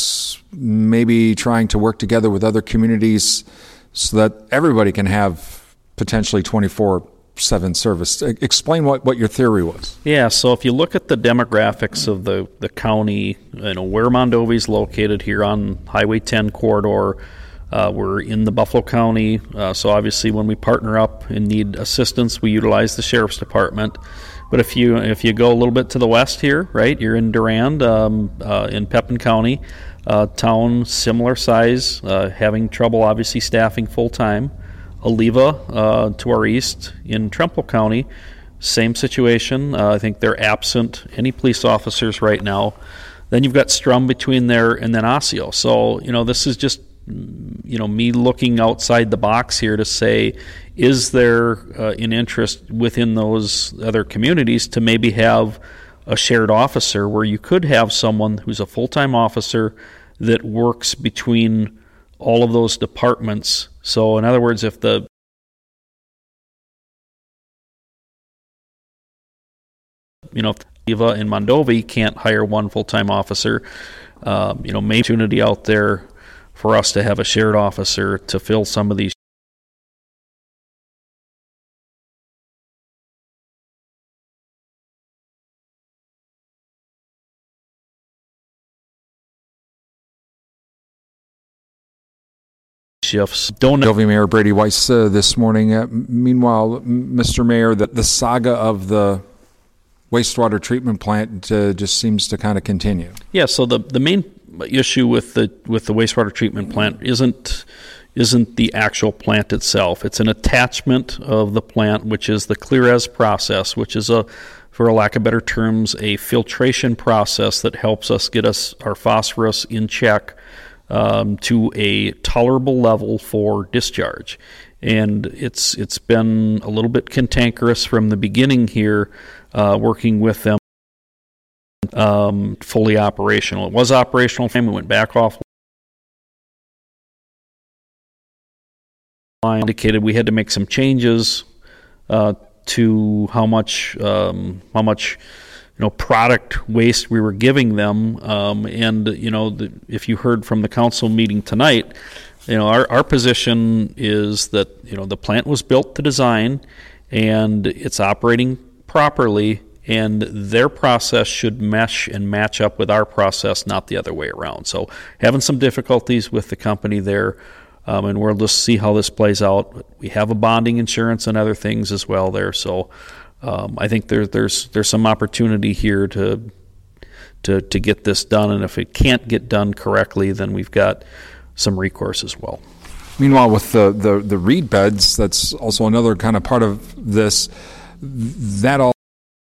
maybe trying to work together with other communities so that everybody can have potentially twenty-four seven service. Explain what, what your theory was. Yeah, so if you look at the demographics of the, the county, you know, where Mondovi is located here on Highway ten corridor, uh, we're in the Buffalo County, uh, so obviously when we partner up and need assistance, we utilize the Sheriff's Department. But if you if you go a little bit to the west here, right, you're in Durand, um, uh, in Pepin County, uh, town similar size, uh, having trouble obviously staffing full time. Oliva uh, to our east in Trempealeau County, same situation. Uh, I think they're absent any police officers right now. Then you've got Strum between there and then Osseo. So you know this is just you know me looking outside the box here to say, is there uh, an interest within those other communities to maybe have a shared officer where you could have someone who's a full-time officer that works between all of those departments. So in other words, if the you know if Eva and Mondovi can't hire one full-time officer, um, you know maybe opportunity out there for us to have a shared officer to fill some of these. Shifts. Don't Mondovi Mayor Brady Weiss uh, this morning. Uh, meanwhile, Mister Mayor, the, the saga of the wastewater treatment plant uh, just seems to kind of continue. Yeah. So the the main issue with the with the wastewater treatment plant isn't isn't the actual plant itself. It's an attachment of the plant, which is the Clear-As process, which is a, for a lack of better terms, a filtration process that helps us get us our phosphorus in check Um, to a tolerable level for discharge. And it's it's been a little bit cantankerous from the beginning here, uh, working with them, um, fully operational. It was operational, and we went back off. Indicated we had to make some changes uh, to how much um, how much you know, product waste we were giving them, um, and you know, the, if you heard from the council meeting tonight, you know, our, our position is that you know the plant was built to design, and it's operating properly, and their process should mesh and match up with our process, not the other way around. So, having some difficulties with the company there, um, and we'll just see how this plays out. We have a bonding insurance and other things as well there, so. Um, I think there, there's there's some opportunity here to to to get this done, and if it can't get done correctly, then we've got some recourse as well. Meanwhile, with the, the, the reed beds, that's also another kind of part of this. That all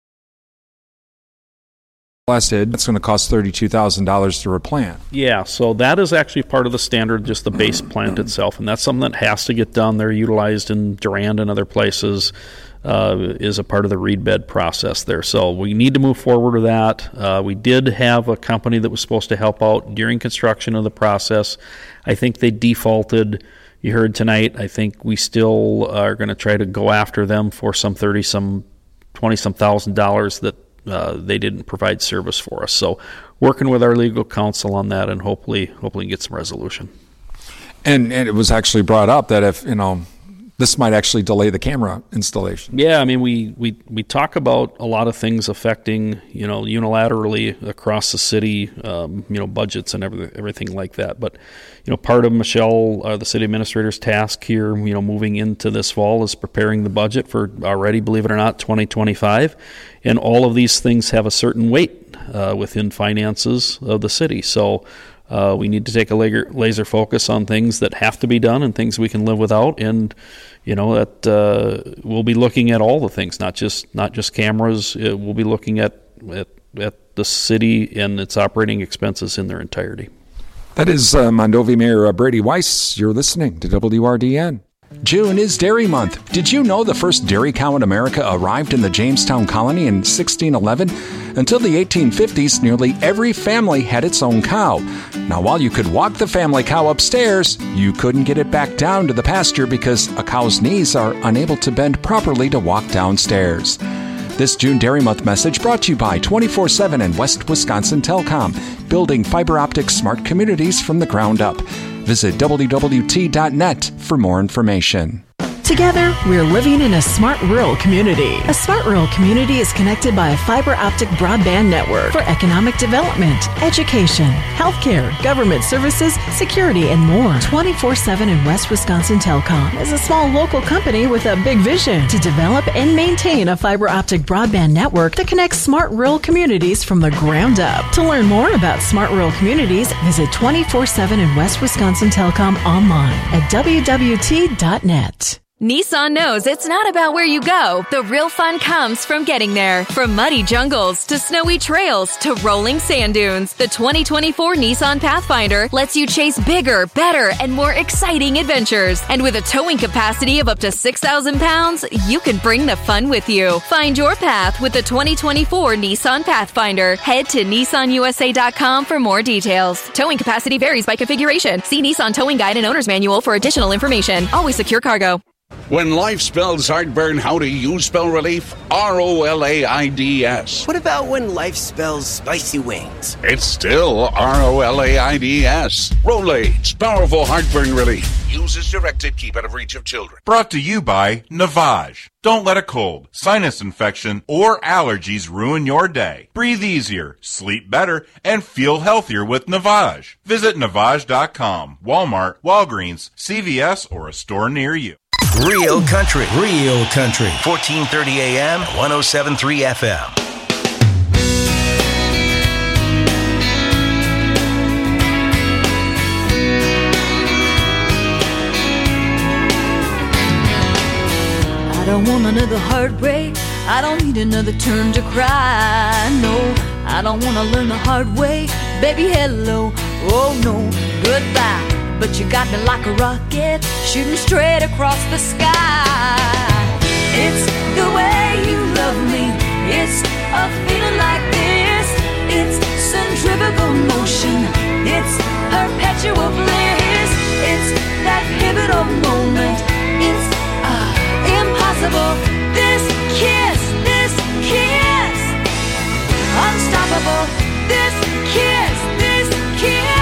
lasted. It's going to cost thirty-two thousand dollars to replant. Yeah, so that is actually part of the standard, just the base plant itself, and that's something that has to get done. They're utilized in Durand and other places. uh, is a part of the reed bed process there. So we need to move forward with that. Uh, we did have a company that was supposed to help out during construction of the process. I think they defaulted. You heard tonight, I think we still are going to try to go after them for some thirty some, twenty some thousand dollars that uh, they didn't provide service for us. So working with our legal counsel on that, and hopefully, hopefully get some resolution. And and it was actually brought up that if, you know, this might actually delay the camera installation. Yeah, I mean, we, we, we talk about a lot of things affecting, you know, unilaterally across the city, um, you know, budgets and everything, everything like that. But, you know, part of Michelle, uh, the city administrator's task here, you know, moving into this fall is preparing the budget for already, believe it or not, twenty twenty-five. And all of these things have a certain weight uh, within finances of the city. So uh, we need to take a laser, laser focus on things that have to be done and things we can live without. And, you know, that uh, we'll be looking at all the things, not just not just cameras. It, we'll be looking at, at at the city and its operating expenses in their entirety. That is uh, Mondovi Mayor Brady Weiss. You're listening to W R D N. June is Dairy Month. Did you know the first dairy cow in America arrived in the Jamestown colony in sixteen eleven? Until the eighteen fifties, nearly every family had its own cow. Now, while you could walk the family cow upstairs, you couldn't get it back down to the pasture because a cow's knees are unable to bend properly to walk downstairs. This June Dairy Month message brought to you by twenty-four seven and West Wisconsin Telecom, building fiber optic smart communities from the ground up. Visit W W T dot net for more information. Together, we're living in a smart rural community. A smart rural community is connected by a fiber optic broadband network for economic development, education, healthcare, government services, security, and more. twenty-four seven and West Wisconsin Telecom is a small local company with a big vision to develop and maintain a fiber optic broadband network that connects smart rural communities from the ground up. To learn more about smart rural communities, visit twenty-four seven and West Wisconsin Telecom online at W W T dot net. Nissan knows it's not about where you go. The real fun comes from getting there. From muddy jungles to snowy trails to rolling sand dunes, the twenty twenty-four Nissan Pathfinder lets you chase bigger, better, and more exciting adventures. And with a towing capacity of up to six thousand pounds, you can bring the fun with you. Find your path with the twenty twenty-four Nissan Pathfinder. Head to Nissan U S A dot com for more details. Towing capacity varies by configuration. See Nissan Towing Guide and Owner's Manual for additional information. Always secure cargo. When life spells heartburn, how do you spell relief? R O L A I D S. What about when life spells spicy wings? It's still R O L A I D S. Rolaids, powerful heartburn relief. Use as directed, keep out of reach of children. Brought to you by Navage. Don't let a cold, sinus infection, or allergies ruin your day. Breathe easier, sleep better, and feel healthier with Navage. Visit Navage dot com, Walmart, Walgreens, C V S, or a store near you. Real Country, Real Country, fourteen thirty A M, one oh seven point three F M. I don't want another heartbreak. I don't need another turn to cry. No, I don't want to learn the hard way. Baby, hello, oh no, goodbye. But you got me like a rocket, shooting straight across the sky. It's the way you love me. It's a feeling like this. It's centrifugal motion. It's perpetual bliss. It's that pivotal moment. It's uh, impossible. This kiss, this kiss, unstoppable. This kiss, this kiss.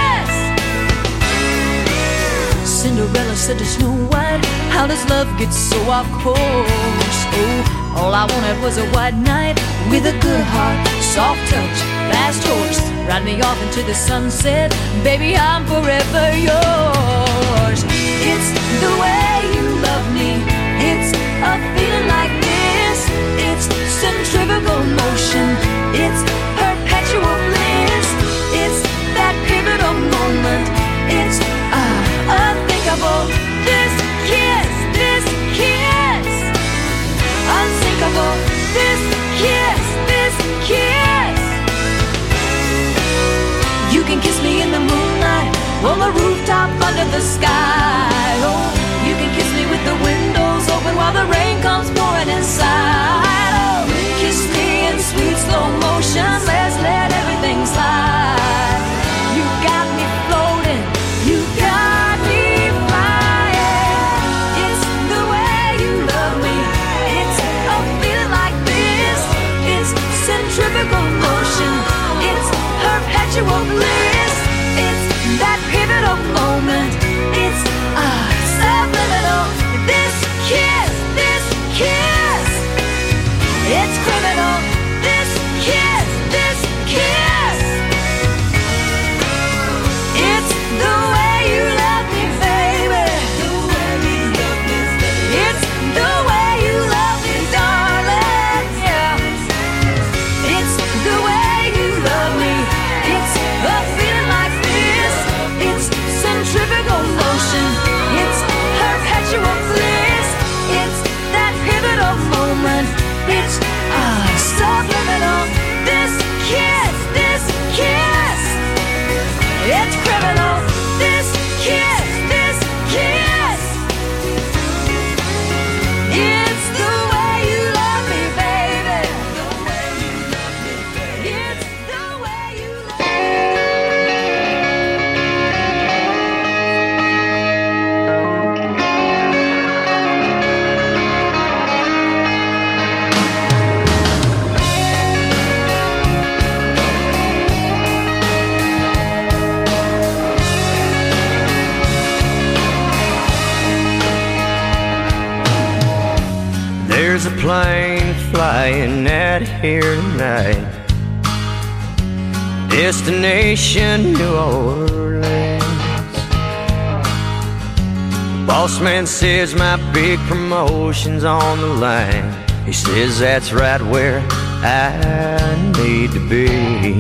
Cinderella said to Snow White, how does love get so off course? Oh, all I wanted was a white knight with a good heart, soft touch, fast horse. Ride me off into the sunset, baby, I'm forever yours. It's the way you love me. It's a feeling like this. It's centrifugal motion. It's perpetual bliss. It's that pivotal moment. It's uh, unthinkable. This kiss, this kiss, unsinkable. This kiss, this kiss. You can kiss me in the moonlight, on the rooftop under the sky. Oh, you can kiss me with the windows open while the rain comes pouring inside. plane flying out here tonight. Destination New Orleans. Boss man says my big promotion's on the line. He says that's right where I need to be.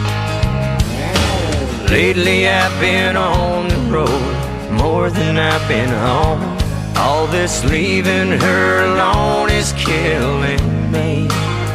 Lately I've been on the road more than I've been home. All this leaving her alone is killing me.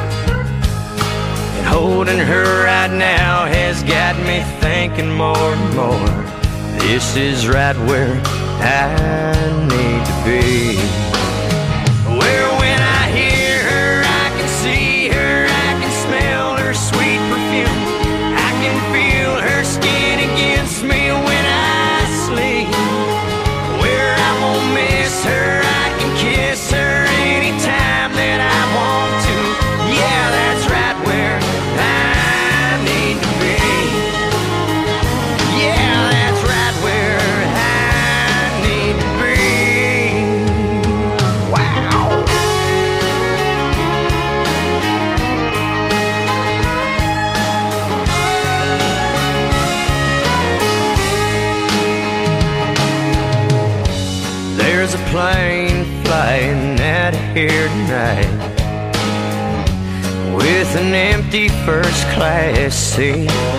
And holding her right now has got me thinking more and more. This is right where I need to be. Where when I hear her, I can see her, I can smell her sweet perfume. I can feel her skin against me when I sleep. Where I won't miss her, I can kiss her anytime that I want to. Yeah, that's right where I need to be. Yeah, that's right where I need to be. Wow. There's a plane flying out of here tonight with an empty first class seat.